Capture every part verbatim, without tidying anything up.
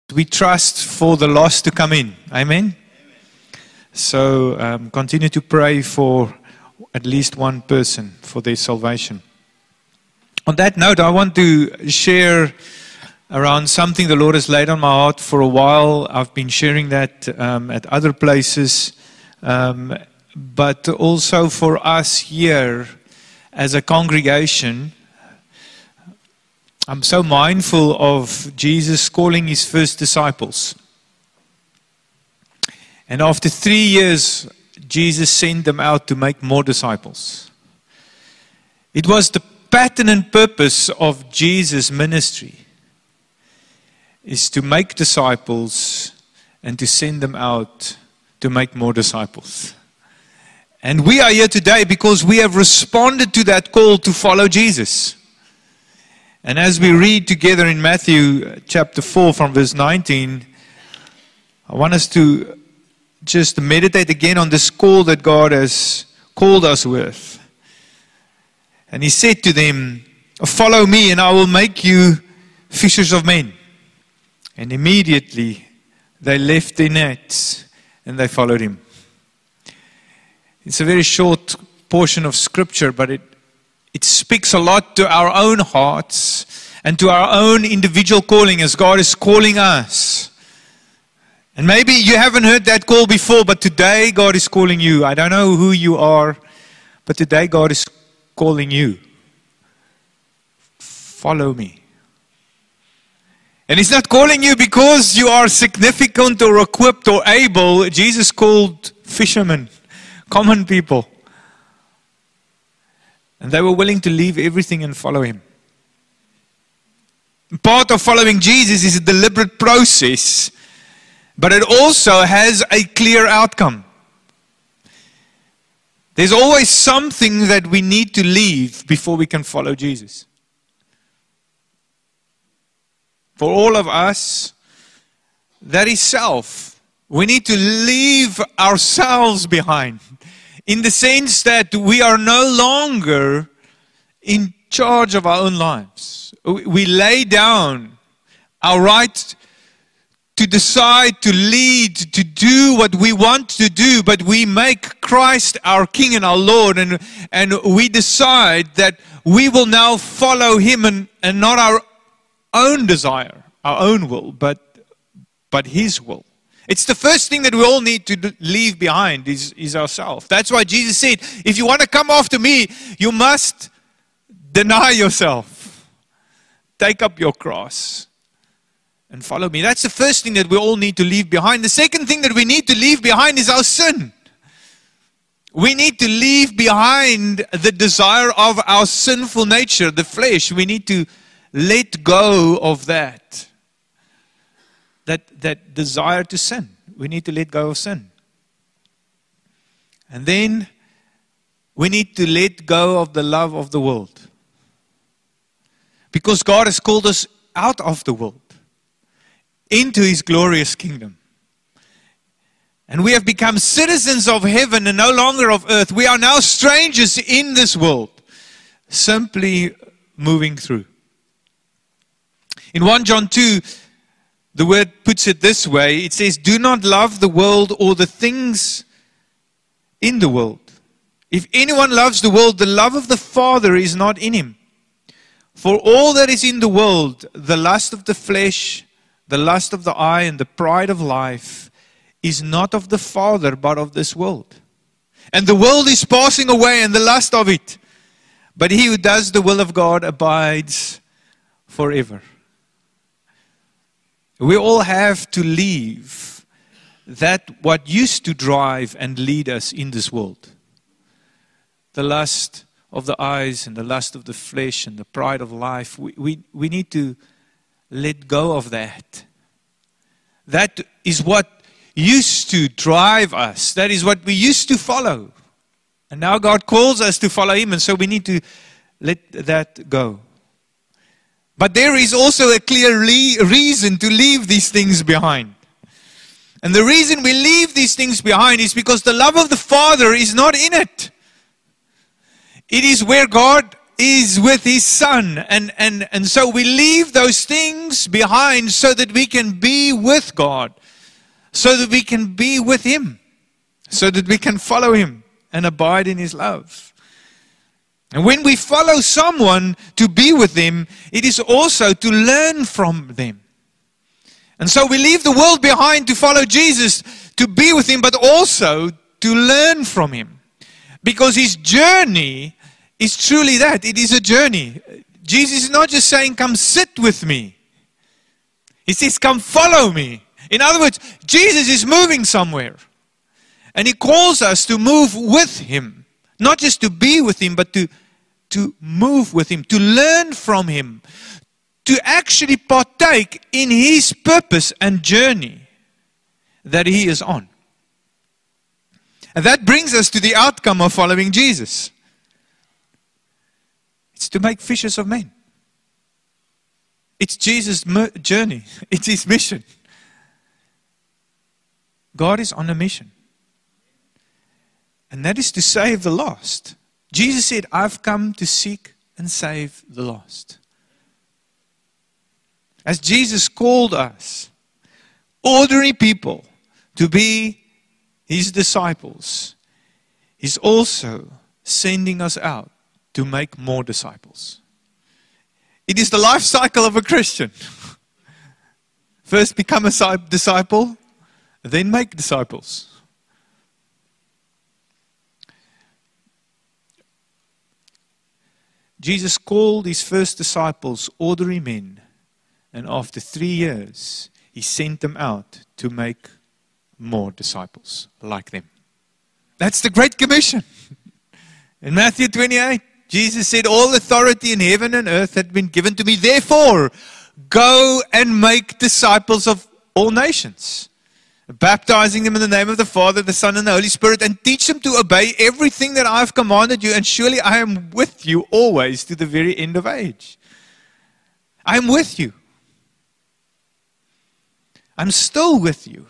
We trust for the lost to come in. Amen? So um, continue to pray for at least one person for their salvation. On that note, I want to share around something the Lord has laid on my heart for a while. I've been sharing that um, at other places. Um, but also for us here as a congregation, I'm so mindful of Jesus calling his first disciples. And after three years, Jesus sent them out to make more disciples. It was the pattern and purpose of Jesus' ministry, is to make disciples and to send them out to make more disciples. And we are here today because we have responded to that call to follow Jesus. And as we read together in Matthew chapter four from verse nineteen, I want us to just meditate again on this call that God has called us with. And he said to them, "Follow me and I will make you fishers of men." And immediately they left their nets and they followed him. It's a very short portion of scripture, but it It speaks a lot to our own hearts and to our own individual calling as God is calling us. And maybe you haven't heard that call before, but today God is calling you. I don't know who you are, but today God is calling you. Follow me. And he's not calling you because you are significant or equipped or able. Jesus called fishermen, common people. And they were willing to leave everything and follow him. Part of following Jesus is a deliberate process, but it also has a clear outcome. There's always something that we need to leave before we can follow Jesus. For all of us, that is self. We need to leave ourselves behind. In the sense that we are no longer in charge of our own lives. We lay down our right to decide, to lead, to do what we want to do, but we make Christ our King and our Lord, and, and we decide that we will now follow him and, and not our own desire, our own will, but, but his will. It's the first thing that we all need to leave behind is, is ourselves. That's why Jesus said, if you want to come after me, you must deny yourself. Take up your cross and follow me. That's the first thing that we all need to leave behind. The second thing that we need to leave behind is our sin. We need to leave behind the desire of our sinful nature, the flesh. We need to let go of that. That, that desire to sin. We need to let go of sin. And then we need to let go of the love of the world. Because God has called us out of the world into his glorious kingdom. And we have become citizens of heaven and no longer of earth. We are now strangers in this world, simply moving through. In First John two, the word puts it this way. It says, do not love the world or the things in the world. If anyone loves the world, the love of the Father is not in him. For all that is in the world, the lust of the flesh, the lust of the eye, and the pride of life, is not of the Father, but of this world. And the world is passing away, and the lust of it. But he who does the will of God abides forever. We all have to leave that what used to drive and lead us in this world. The lust of the eyes and the lust of the flesh and the pride of life. We, we, we need to let go of that. That is what used to drive us. That is what we used to follow. And now God calls us to follow him, and so we need to let that go. But there is also a clear reason to leave these things behind. And the reason we leave these things behind is because the love of the Father is not in it. It is where God is with his Son. And, and, and so we leave those things behind so that we can be with God, so that we can be with him, so that we can follow him and abide in his love. And when we follow someone to be with them, it is also to learn from them. And so we leave the world behind to follow Jesus, to be with him, but also to learn from him. Because his journey is truly that. It is a journey. Jesus is not just saying, come sit with me. He says, come follow me. In other words, Jesus is moving somewhere. And he calls us to move with him. Not just to be with him, but to, to move with him, to learn from him, to actually partake in his purpose and journey that he is on. And that brings us to the outcome of following Jesus. It's to make fishers of men. It's Jesus' journey. It's his mission. God is on a mission. And that is to save the lost. Jesus said, I've come to seek and save the lost. As Jesus called us, ordinary people, to be his disciples, he's also sending us out to make more disciples. It is the life cycle of a Christian. First become a disciple, then make disciples. Jesus called his first disciples ordinary men, and after three years, he sent them out to make more disciples like them. That's the Great Commission. In Matthew twenty-eight, Jesus said, all authority in heaven and earth had been given to me. Therefore, go and make disciples of all nations, baptizing them in the name of the Father, the Son, and the Holy Spirit, and teach them to obey everything that I have commanded you. And surely I am with you always to the very end of age. I am with you. I'm still with you.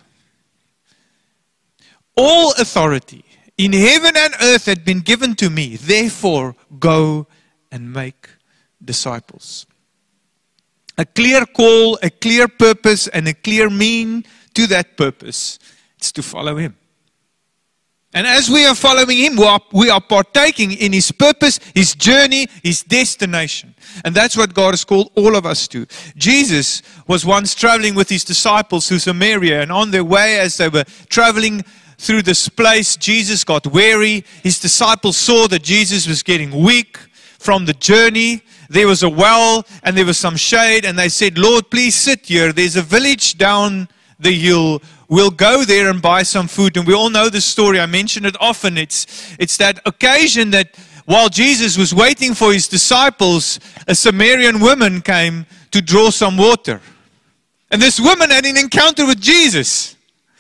All authority in heaven and earth had been given to me. Therefore, go and make disciples. A clear call, a clear purpose, and a clear mean to that purpose. It's to follow him. And as we are following him, we are, we are partaking in his purpose, his journey, his destination. And that's what God has called all of us to. Jesus was once traveling with his disciples through Samaria, and on their way as they were traveling through this place, Jesus got weary. His disciples saw that Jesus was getting weak from the journey. There was a well and there was some shade, and they said, Lord, please sit here. There's a village down the hill. We'll go there and buy some food. And we all know the story. I mention it often. It's, it's that occasion that while Jesus was waiting for his disciples, a Samaritan woman came to draw some water. And this woman had an encounter with Jesus,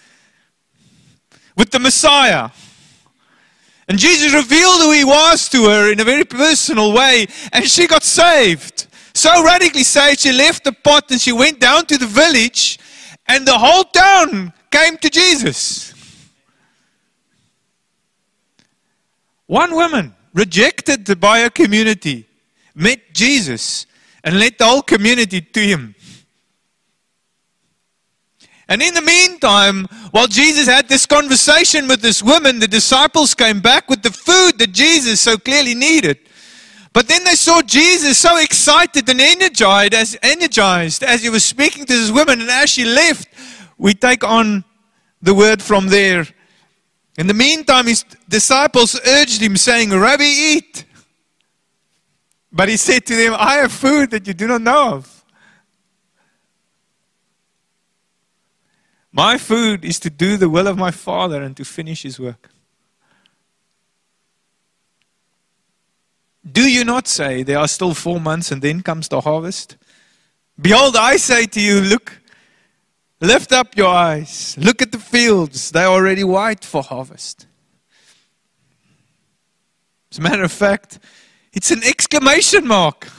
with the Messiah. And Jesus revealed who he was to her in a very personal way. And she got saved. So radically saved, she left the pot and she went down to the village. And the whole town came to Jesus. One woman, rejected by her community, met Jesus and led the whole community to him. And in the meantime, while Jesus had this conversation with this woman, the disciples came back with the food that Jesus so clearly needed. But then they saw Jesus so excited and energized as, energized as he was speaking to this woman. And as she left, we take on the word from there. In the meantime, his disciples urged him, saying, Rabbi, eat. But he said to them, I have food that you do not know of. My food is to do the will of my Father and to finish his work. Do you not say, there are still four months and then comes the harvest? Behold, I say to you, look, lift up your eyes. Look at the fields. They are already white for harvest. As a matter of fact, it's an exclamation mark.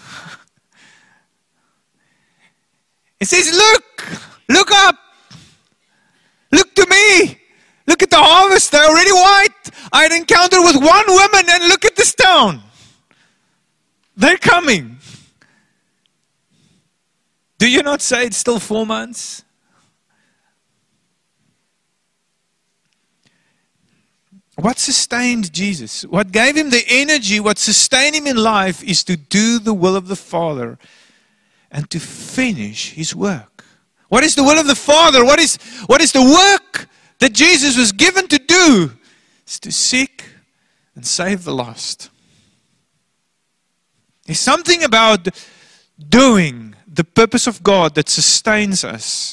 It says, look, look up. Look to me. Look at the harvest. They're already white. I had encountered with one woman, and look at this town. They're coming. Do you not say it's still four months? What sustained Jesus? What gave him the energy, what sustained him in life is to do the will of the Father and to finish his work. What is the will of the Father? What is, what is the work that Jesus was given to do? It's to seek and save the lost. There's something about doing the purpose of God that sustains us.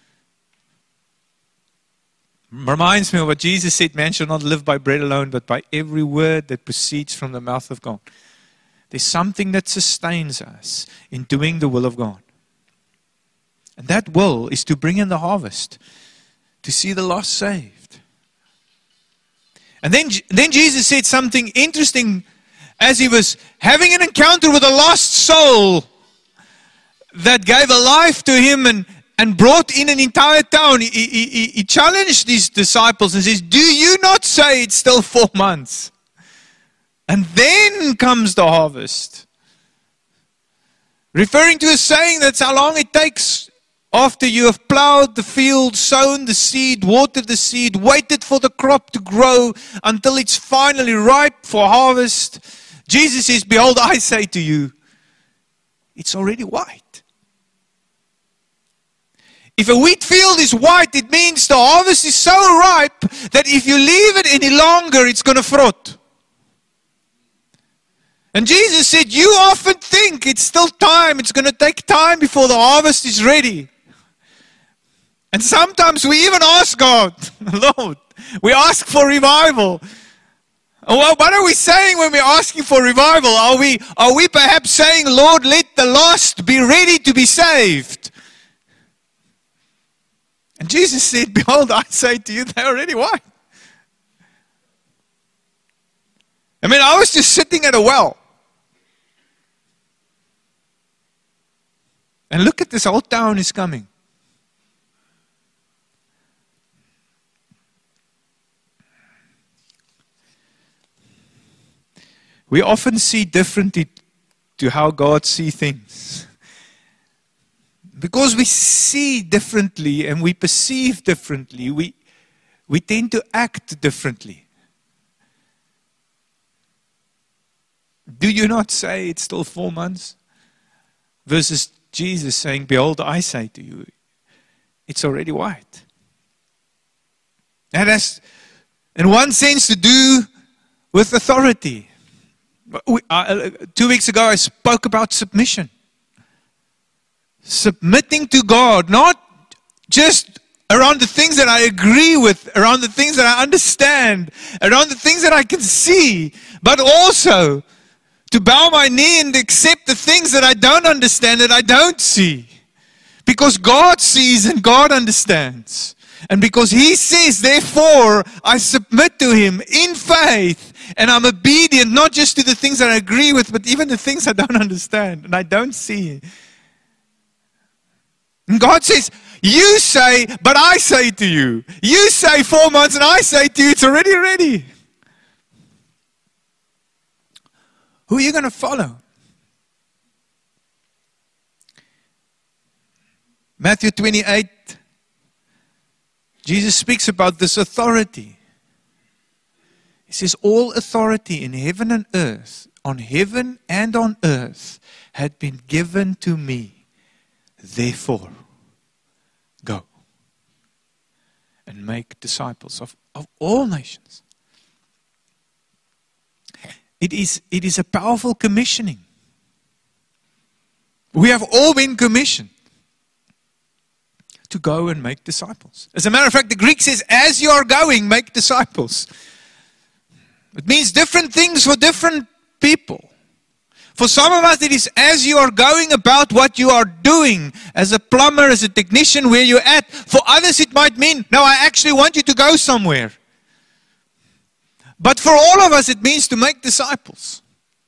Reminds me of what Jesus said, man shall not live by bread alone, but by every word that proceeds from the mouth of God. There's something that sustains us in doing the will of God. And that will is to bring in the harvest, to see the lost saved. And then, then Jesus said something interesting as he was having an encounter with a lost soul that gave a life to him and And brought in an entire town. He, he, he challenged these disciples and says, do you not say it's still four months? And then comes the harvest. Referring to a saying, that's how long it takes after you have plowed the field, sown the seed, watered the seed, waited for the crop to grow until it's finally ripe for harvest. Jesus says, behold, I say to you, it's already white. If a wheat field is white, it means the harvest is so ripe that if you leave it any longer, it's going to rot. And Jesus said, you often think it's still time. It's going to take time before the harvest is ready. And sometimes we even ask God, Lord, we ask for revival. Well, what are we saying when we're asking for revival? Are we, are we perhaps saying, Lord, let the lost be ready to be saved? And Jesus said, behold, I say to you, they're already white. I mean, I was just sitting at a well. And look at this, whole town is coming. We often see differently to how God sees things. Because we see differently and we perceive differently, we, we tend to act differently. Do you not say it's still four months? Versus Jesus saying, behold, I say to you, it's already white. And that's, in one sense, to do with authority. We, uh, two weeks ago, I spoke about submission. Submitting to God, not just around the things that I agree with, around the things that I understand, around the things that I can see, but also to bow my knee and accept the things that I don't understand, that I don't see. Because God sees and God understands. And because He says, therefore, I submit to Him in faith, and I'm obedient, not just to the things that I agree with, but even the things I don't understand and I don't see. And God says, you say, but I say to you. You say four months and I say to you, it's already ready. Who are you going to follow? Matthew twenty-eight, Jesus speaks about this authority. He says, all authority in heaven and earth, on heaven and on earth, had been given to me. Therefore, go and make disciples of, of all nations. It is, it is a powerful commissioning. We have all been commissioned to go and make disciples. As a matter of fact, the Greek says, as you are going, make disciples. It means different things for different people. For some of us, it is as you are going about what you are doing, as a plumber, as a technician, where you're at. For others, it might mean, no, I actually want you to go somewhere. But for all of us, it means to make disciples.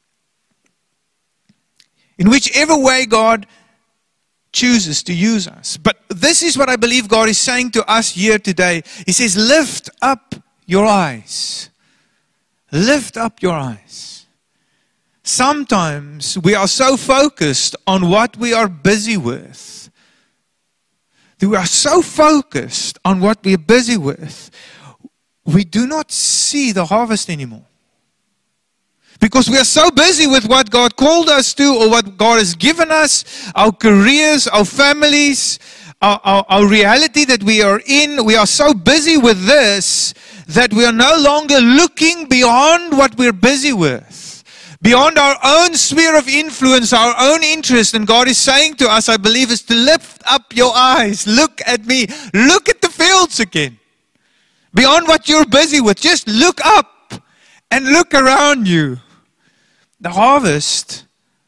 In whichever way God chooses to use us. But this is what I believe God is saying to us here today. He says, lift up your eyes. Lift up your eyes. Sometimes we are so focused on what we are busy with. We are so focused on what we are busy with, we do not see the harvest anymore. Because we are so busy with what God called us to, or what God has given us, our careers, our families, our, our, our reality that we are in. We are so busy with this that we are no longer looking beyond what we're busy with, beyond our own sphere of influence, our own interest. And God is saying to us, I believe, is to lift up your eyes. Look at me. Look at the fields again. Beyond what you're busy with, just look up and look around you. The harvest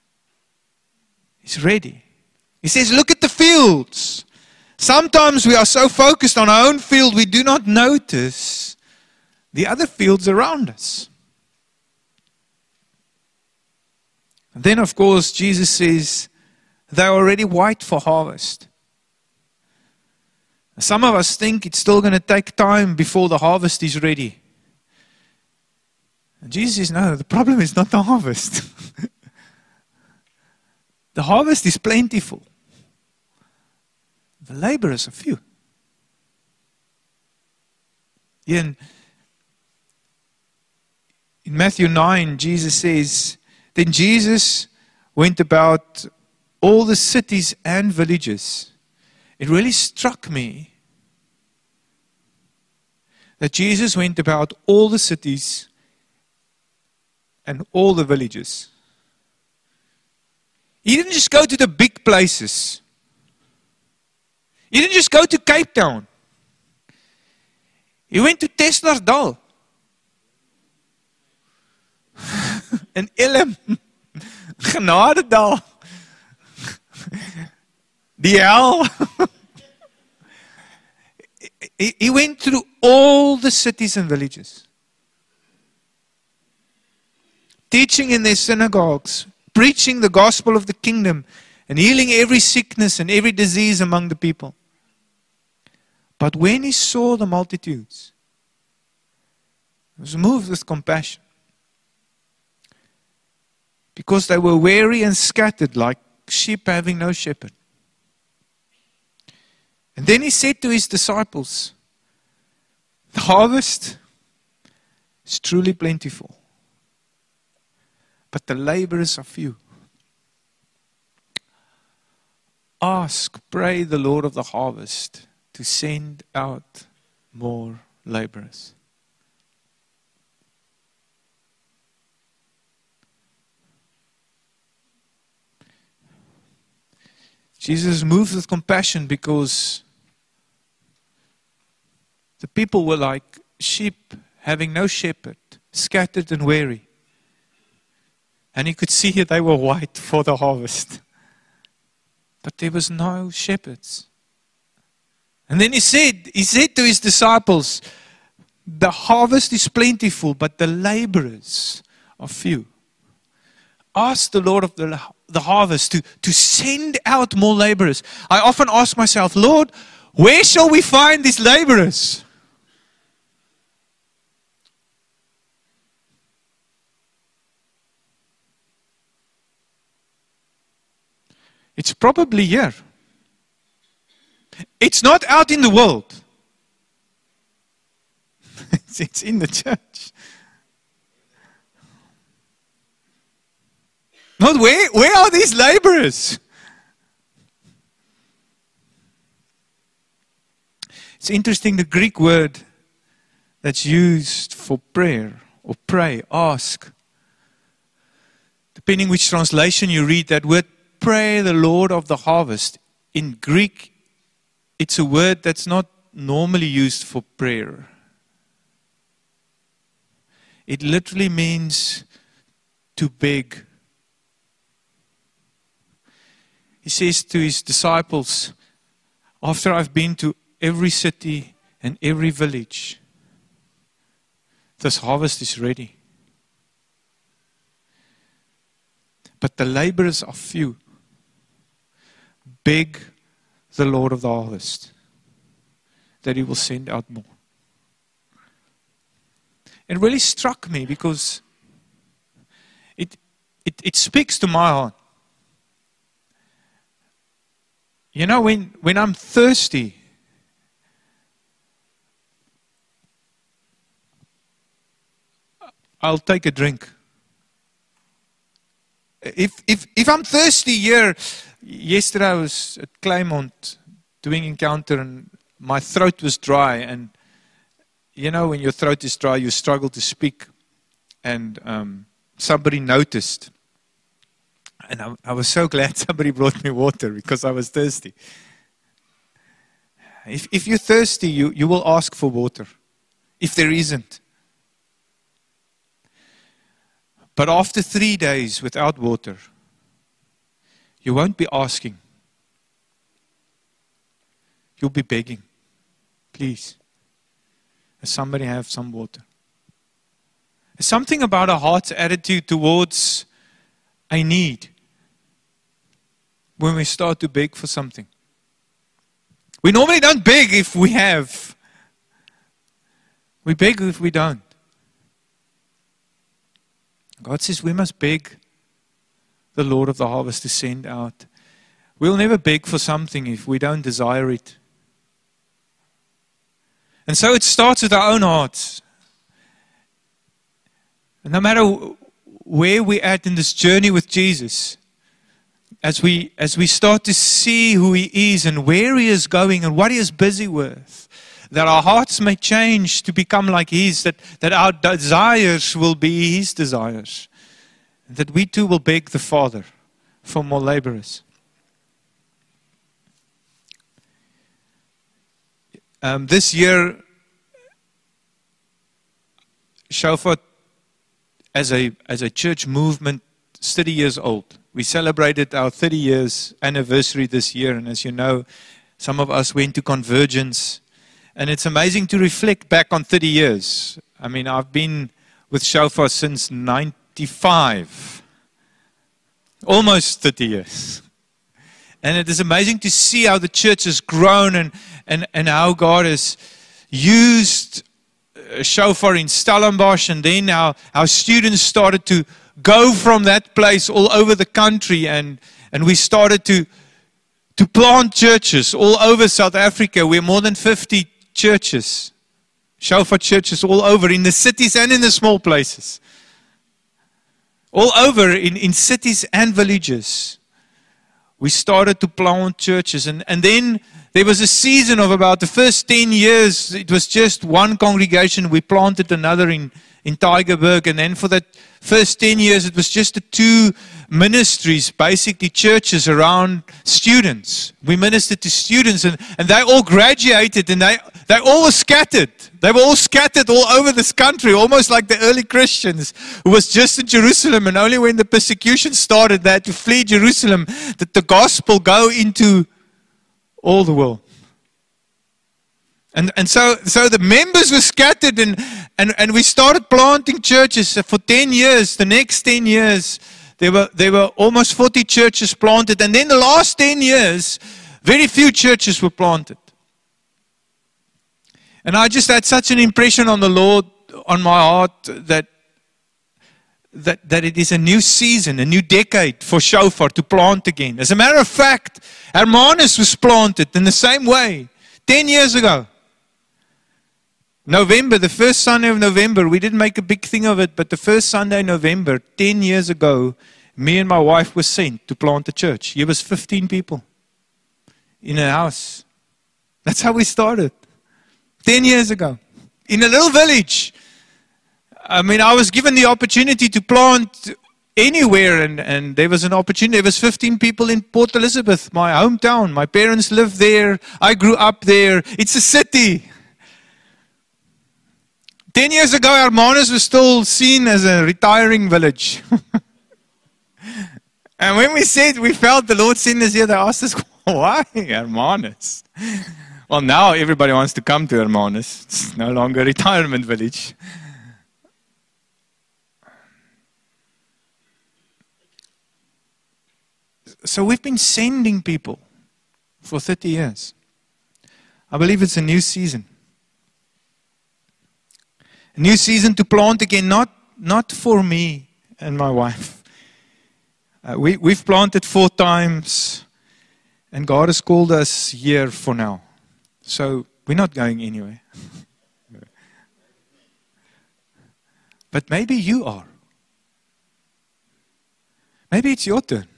is ready. He says, look at the fields. Sometimes we are so focused on our own field, we do not notice the other fields around us. And then, of course, Jesus says, they're already white for harvest. Some of us think it's still going to take time before the harvest is ready. And Jesus says, no, the problem is not the harvest. The harvest is plentiful. The laborers are few. In, in Matthew nine, Jesus says, then Jesus went about all the cities and villages. It really struck me that Jesus went about all the cities and all the villages. He didn't just go to the big places. He didn't just go to Cape Town. He went to Teslardal and Elim, Genadedal, D L. He went through all the cities and villages, teaching in their synagogues, preaching the gospel of the kingdom, and healing every sickness and every disease among the people. But when he saw the multitudes, he was moved with compassion, because they were weary and scattered like sheep having no shepherd. And then he said to his disciples, the harvest is truly plentiful, but the laborers are few. Ask, pray the Lord of the harvest to send out more laborers. Jesus moved with compassion because the people were like sheep having no shepherd, scattered and weary. And he could see they were white for the harvest. But there was no shepherds. And then he said, he said to his disciples, the harvest is plentiful, but the laborers are few. Ask the Lord of the, the harvest to, to send out more laborers. I often ask myself, Lord, where shall we find these laborers? It's probably here. It's not out in the world. It's in the church. Not where? Where are these laborers? It's interesting, the Greek word that's used for prayer or pray, ask. Depending which translation you read, that word pray the Lord of the harvest. In Greek, it's a word that's not normally used for prayer. It literally means to beg. He says to his disciples, after I've been to every city and every village, this harvest is ready. But the laborers are few. Beg the Lord of the harvest that he will send out more. It really struck me because it it, it speaks to my heart. You know, when, when I'm thirsty, I'll take a drink. If, if, if I'm thirsty here, yesterday I was at Claymont doing encounter and my throat was dry. And you know, when your throat is dry, you struggle to speak. And um, somebody noticed. And I, I was so glad somebody brought me water because I was thirsty. If, if you're thirsty, you, you will ask for water. If there isn't. But after three days without water, you won't be asking. You'll be begging. Please, does somebody have some water? There's something about a heart's attitude towards a need when we start to beg for something. We normally don't beg if we have. We beg if we don't. God says we must beg the Lord of the harvest to send out. We'll never beg for something if we don't desire it. And so it starts with our own hearts. And no matter where we're at in this journey with Jesus, as we, as we start to see who He is and where He is going and what He is busy with, that our hearts may change to become like His, that, that our desires will be His desires, that we too will beg the Father for more laborers. Um, this year, Shofar, as a, as a church movement, is thirty years old. We celebrated our thirty years anniversary this year, and as you know, some of us went to Convergence. And it's amazing to reflect back on thirty years. I mean, I've been with Shofar since ninety-five. Almost thirty years. And it is amazing to see how the church has grown and, and, and how God has used Shofar in Stellenbosch. And then our, our students started to go from that place all over the country. And, and we started to, to plant churches all over South Africa. We're more than fifty churches, Shofar churches all over, in the cities and in the small places. All over, in, in cities and villages. We started to plant churches. And, and then there was a season of about the first ten years, it was just one congregation. We planted another in, in Tygerberg. And then for that first ten years, it was just the two ministries, basically churches around students. We ministered to students, and, and they all graduated, and they, they all were scattered. They were all scattered all over this country, almost like the early Christians who was just in Jerusalem, and only when the persecution started they had to flee Jerusalem that the gospel go into all the world. And, and so, so the members were scattered, and, and, and we started planting churches for ten years. The next ten years, there were, there were almost forty churches planted. And then the last ten years, very few churches were planted. And I just had such an impression on the Lord, on my heart, that, that, that it is a new season, a new decade for Shofar to plant again. As a matter of fact, Hermanus was planted in the same way ten years ago. November, the first Sunday of November, we didn't make a big thing of it, but the first Sunday in November, ten years ago, me and my wife were sent to plant a church. Here was fifteen people in a house. That's how we started. ten years ago. In a little village. I mean, I was given the opportunity to plant anywhere, and, and there was an opportunity. There was fifteen people in Port Elizabeth, my hometown. My parents lived there. I grew up there. It's a city. Ten years ago, Hermanus was still seen as a retiring village. And when we said we felt the Lord send us here, they asked us, why Hermanus? Well, now everybody wants to come to Hermanus. It's no longer a retirement village. So we've been sending people for thirty years. I believe it's a new season. A new season to plant again, not, not for me and my wife. Uh, we, we've planted four times, and God has called us here for now. So we're not going anywhere. But maybe you are. Maybe it's your turn.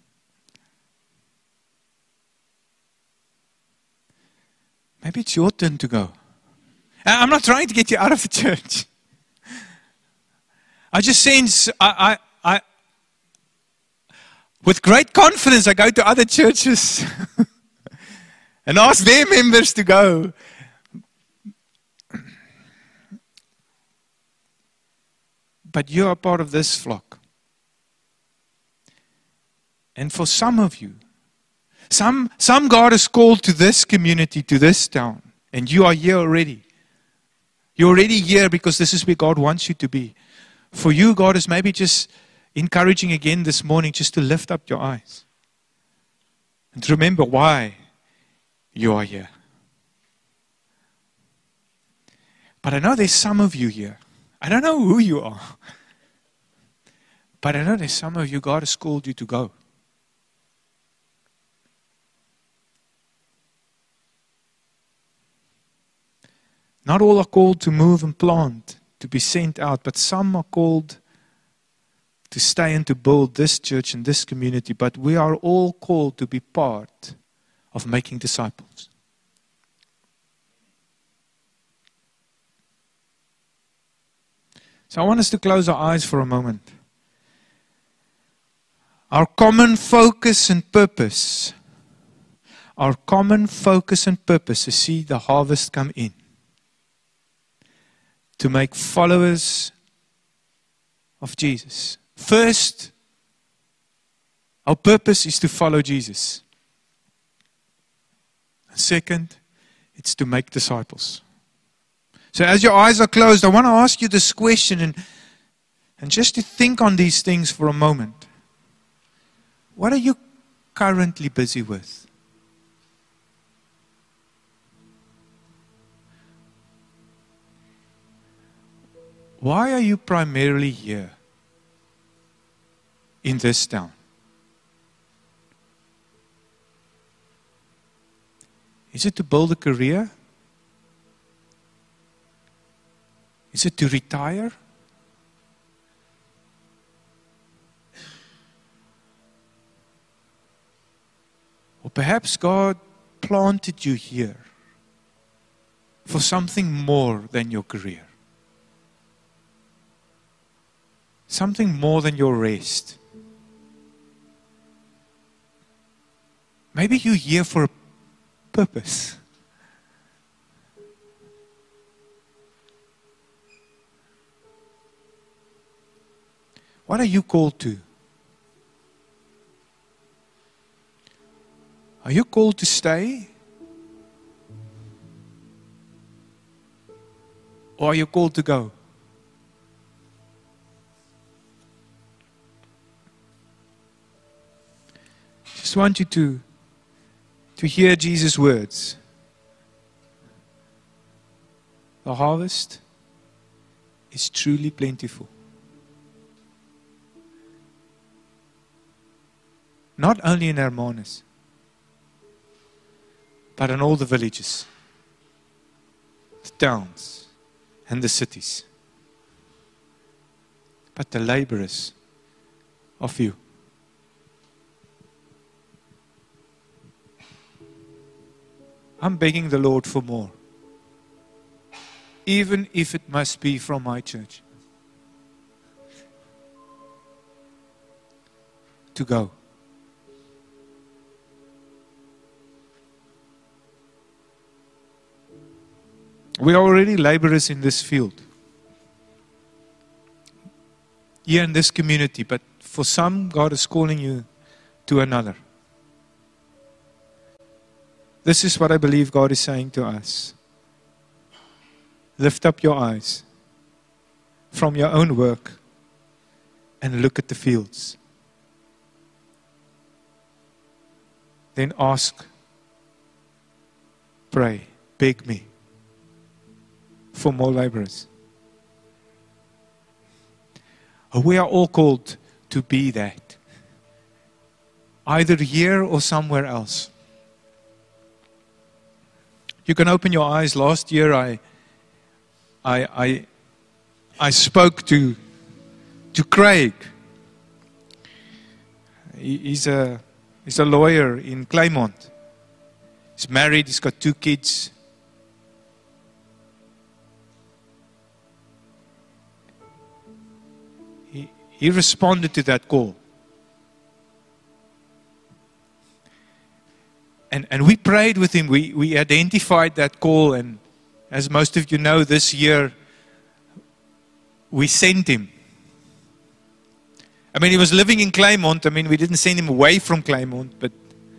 Maybe it's your turn to go. I'm not trying to get you out of the church. I just sense, I, I, I, with great confidence, I go to other churches and ask their members to go. But you are part of this flock. And for some of you, some, some God has called to this community, to this town, and you are here already. You're already here because this is where God wants you to be. For you, God is maybe just encouraging again this morning just to lift up your eyes and to remember why you are here. But I know there's some of you here. I don't know who you are. But I know there's some of you, God has called you to go. Not all are called to move and plant, to be sent out, but some are called to stay and to build this church and this community. But we are all called to be part of making disciples. So I want us to close our eyes for a moment. Our common focus and purpose, our common focus and purpose is to see the harvest come in. To make followers of Jesus. First, our purpose is to follow Jesus. And second, it's to make disciples. So as your eyes are closed, I want to ask you this question and, and just to think on these things for a moment. What are you currently busy with? Why are you primarily here in this town? Is it to build a career? Is it to retire? Or perhaps God planted you here for something more than your career. Something more than your rest. Maybe you're here for a purpose. What are you called to? Are you called to stay? Or are you called to go? Just want you to, to hear Jesus' words. The harvest is truly plentiful. Not only in Hermanus, but in all the villages, the towns, and the cities. But the laborers are few. I'm begging the Lord for more. Even if it must be from my church. To go. We are already laborers in this field. Here in this community. But for some, God is calling you to another. This is what I believe God is saying to us. Lift up your eyes from your own work and look at the fields. Then ask, pray, beg me for more laborers. We are all called to be that. either here or somewhere else. You can open your eyes. Last year I I I, I spoke to to Craig. He, he's a he's a lawyer in Claremont. He's married, he's got two kids. He he responded to that call. And, and we prayed with him. We, we identified that call. And as most of you know, this year, we sent him. I mean, he was living in Claremont. I mean, we didn't send him away from Claremont, but,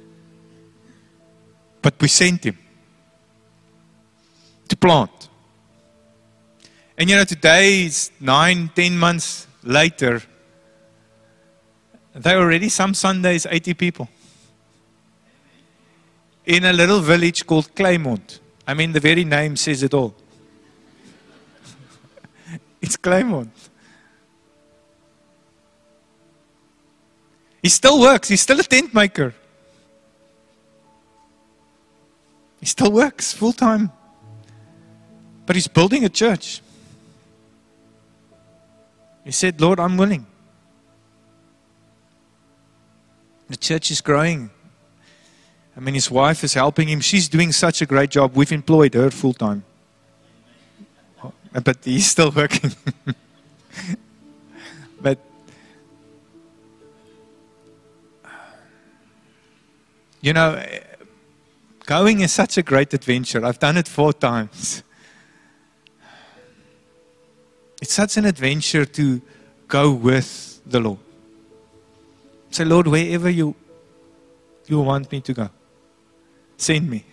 but we sent him to plant. And you know, today is nine, ten months later. There are already some Sundays, eighty people. In a little village called Claremont. I mean, the very name says it all. It's Claremont. He still works. He's still a tent maker. He still works full time. But he's building a church. He said, Lord, I'm willing. The church is growing. I mean, his wife is helping him. She's doing such a great job. We've employed her full time. But he's still working. But you know, going is such a great adventure. I've done it four times. It's such an adventure to go with the Lord. Say, Lord, wherever you you want me to go, send me.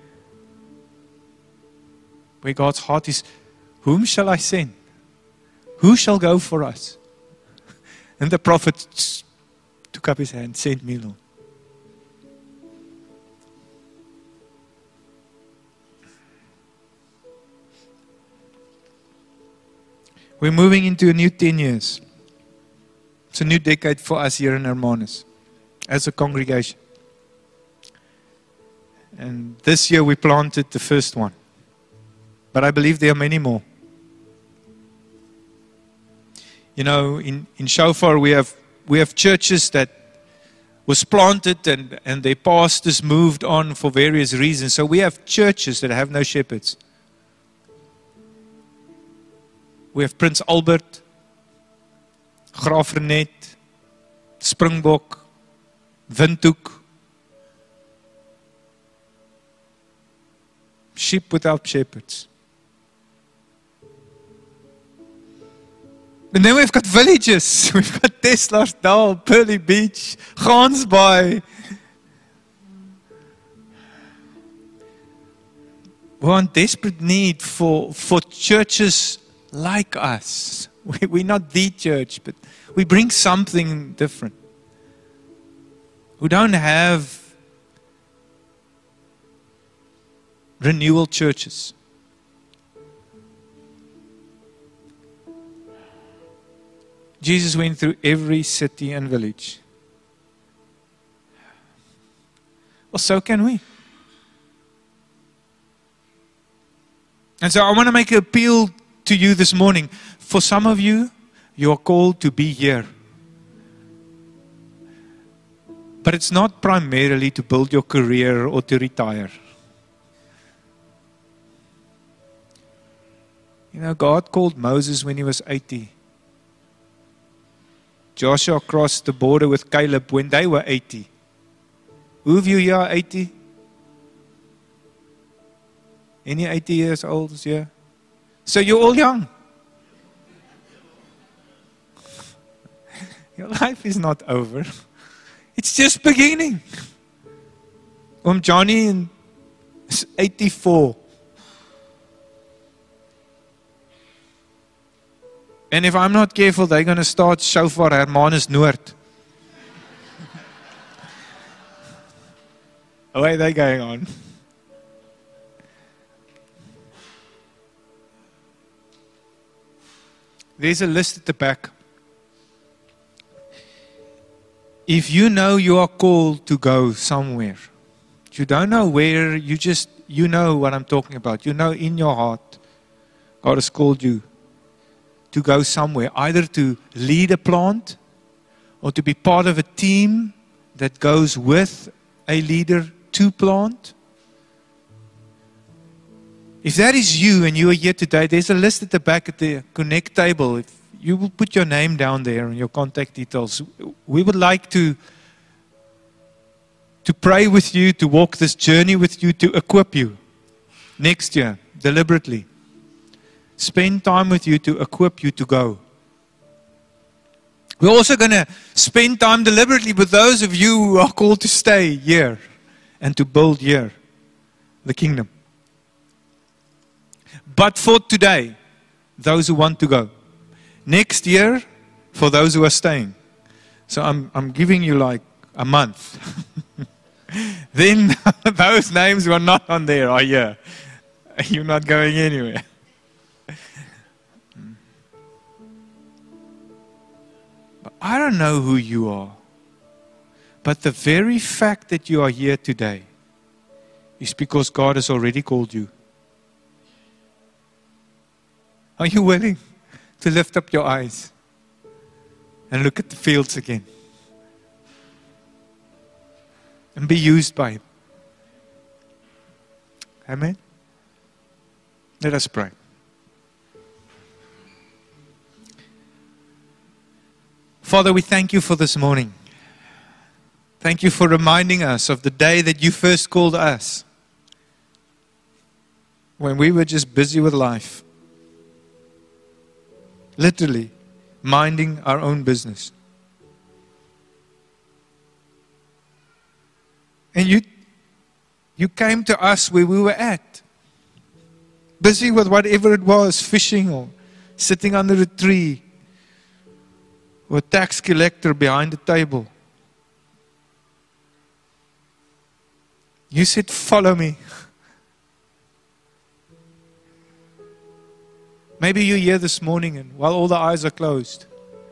Where God's heart is, whom shall I send? Who shall go for us? And the prophet took up his hand, send me, Lord. We're moving into a new ten years. It's a new decade for us here in Hermanus as a congregation. And this year we planted the first one. But I believe there are many more. You know, in, in Shofar we have we have churches that was planted and, and their pastors moved on for various reasons. So we have churches that have no shepherds. We have Prince Albert, Graafrenet, Springbok, Windhoek. Sheep without shepherds. And then we've got villages. We've got Teslarsdal, Pearly Beach, Gansbaai. We're in desperate need for, for churches like us. We, we're not the church, but we bring something different. We don't have renewal churches. Jesus went through every city and village. Well, so can we. And so I want to make an appeal to you this morning. For some of you, you are called to be here. But it's not primarily to build your career or to retire. You know, God called Moses when he was eighty. Joshua crossed the border with Caleb when they were eighty. Who of you here are eighty? Any eighty years old here? So you're all young. Your life is not over. It's just beginning. Um, Johnny is eighty-four. And if I'm not careful, they're going to start Shofar Hermanus Noord. Oh, wait, they're going on. There's a list at the back. if you know you are called to go somewhere, you don't know where, you just, you know what I'm talking about. You know in your heart, God has called you to go somewhere, either to lead a plant or to be part of a team that goes with a leader to plant. If that is you and you are here today, there's a list at the back at the Connect table. If you will put your name down there and your contact details. We would like to, to pray with you, to walk this journey with you, to equip you next year, deliberately. Spend time with you to equip you to go. We're also going to spend time deliberately with those of you who are called to stay here and to build here the kingdom. But for today, those who want to go. Next year, for those who are staying. So I'm, I'm giving you like a month. Then those names who are not on there are here. You're not going anywhere. But I don't know who you are. But the very fact that you are here today is because God has already called you. Are you willing to lift up your eyes and look at the fields again and be used by Him? Amen. Let us pray. Father, we thank you for this morning. Thank you for reminding us of the day that you first called us, when we were just busy with life. Literally, minding our own business. And you, you came to us where we were at. Busy with whatever it was, fishing or sitting under a tree, or a tax collector behind the table. You said, follow me. Maybe you're here this morning and while all the eyes are closed,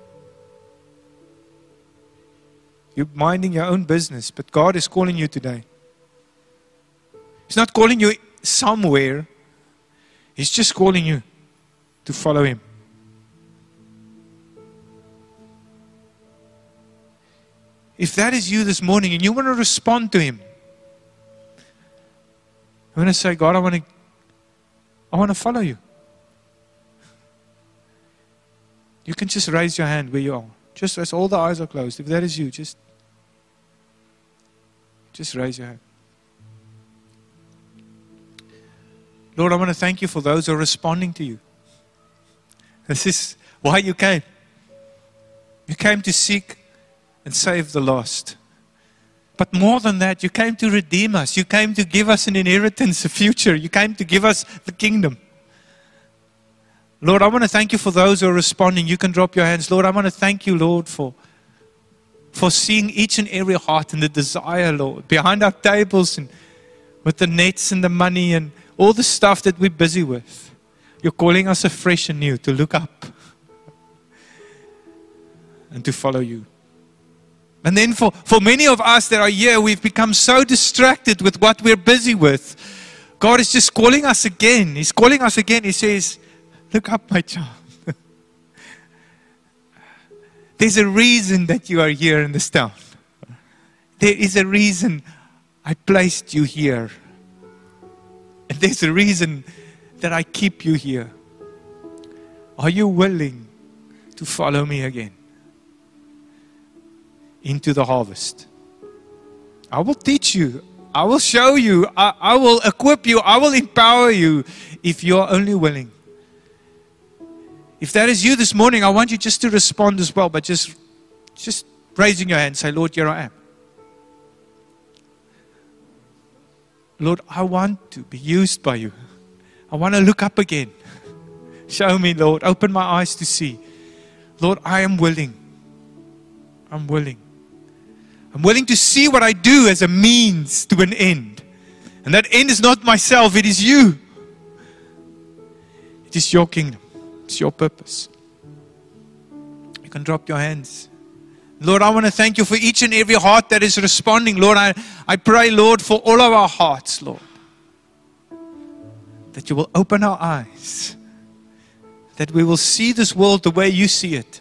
you're minding your own business, but God is calling you today. He's not calling you somewhere. He's just calling you to follow Him. If that is you this morning and you want to respond to Him, I want to say, God, I want to, I want to follow you. You can just raise your hand where you are. Just as all the eyes are closed. If that is you, just, just raise your hand. Lord, I want to thank you for those who are responding to you. This is why you came. You came to seek and save the lost. But more than that, you came to redeem us. You came to give us an inheritance, a future. You came to give us the kingdom. Lord, I want to thank you for those who are responding. You can drop your hands. Lord, I want to thank you, Lord, for, for seeing each and every heart and the desire, Lord, behind our tables and with the nets and the money and all the stuff that we're busy with. You're calling us afresh and new to look up and to follow you. And then for, for many of us that are here, we've become so distracted with what we're busy with. God is just calling us again. He's calling us again. He says, look up, my child. There's a reason that you are here in this town. There is a reason I placed you here. And there's a reason that I keep you here. Are you willing to follow me again into the harvest? I will teach you. I will show you. I, I will equip you. I will empower you if you are only willing. If that is you this morning, I want you just to respond as well, but just, just raising your hand, say, Lord, here I am. Lord, I want to be used by you. I want to look up again. Show me, Lord. Open my eyes to see. Lord, I am willing. I'm willing. I'm willing to see what I do as a means to an end. And that end is not myself, it is you. It is your kingdom. It's your purpose. You can drop your hands. Lord, I want to thank you for each and every heart that is responding. Lord, I, I pray, Lord, for all of our hearts, Lord, that you will open our eyes, that we will see this world the way you see it.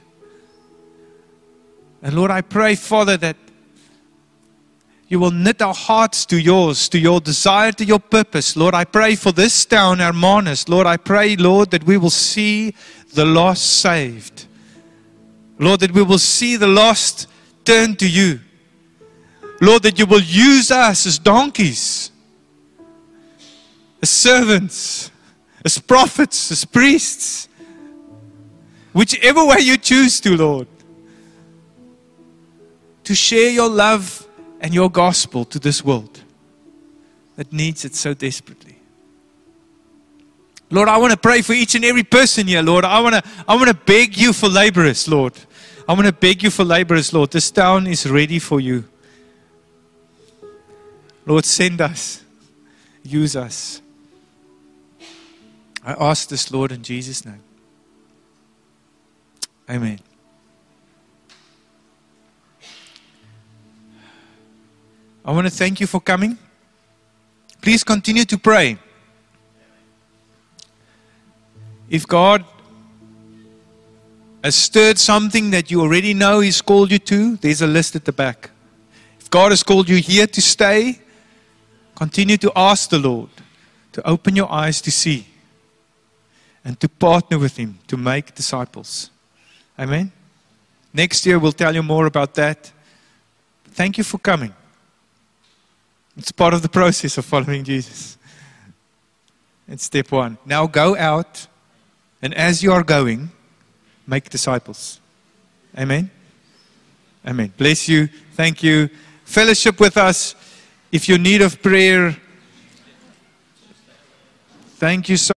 And Lord, I pray, Father, that you will knit our hearts to yours, to your desire, to your purpose. Lord, I pray for this town, Hermanus. Lord, I pray, Lord, that we will see the lost saved. Lord, that we will see the lost turn to you. Lord, that you will use us as donkeys, as servants, as prophets, as priests, whichever way you choose to, Lord, to share your love and your gospel to this world that needs it so desperately. Lord, I want to pray for each and every person here, Lord. I want to, I want to beg you for laborers, Lord. I want to beg you for laborers, Lord. This town is ready for you. Lord, send us. Use us. I ask this, Lord, in Jesus' name. Amen. I want to thank you for coming. Please continue to pray. If God has stirred something that you already know He's called you to, there's a list at the back. If God has called you here to stay, continue to ask the Lord to open your eyes to see and to partner with Him to make disciples. Amen. Next year we'll tell you more about that. Thank you for coming. It's part of the process of following Jesus. It's step one. Now go out, and as you are going, make disciples. Amen. Amen. Bless you. Thank you. Fellowship with us. If you need of prayer, thank you so much.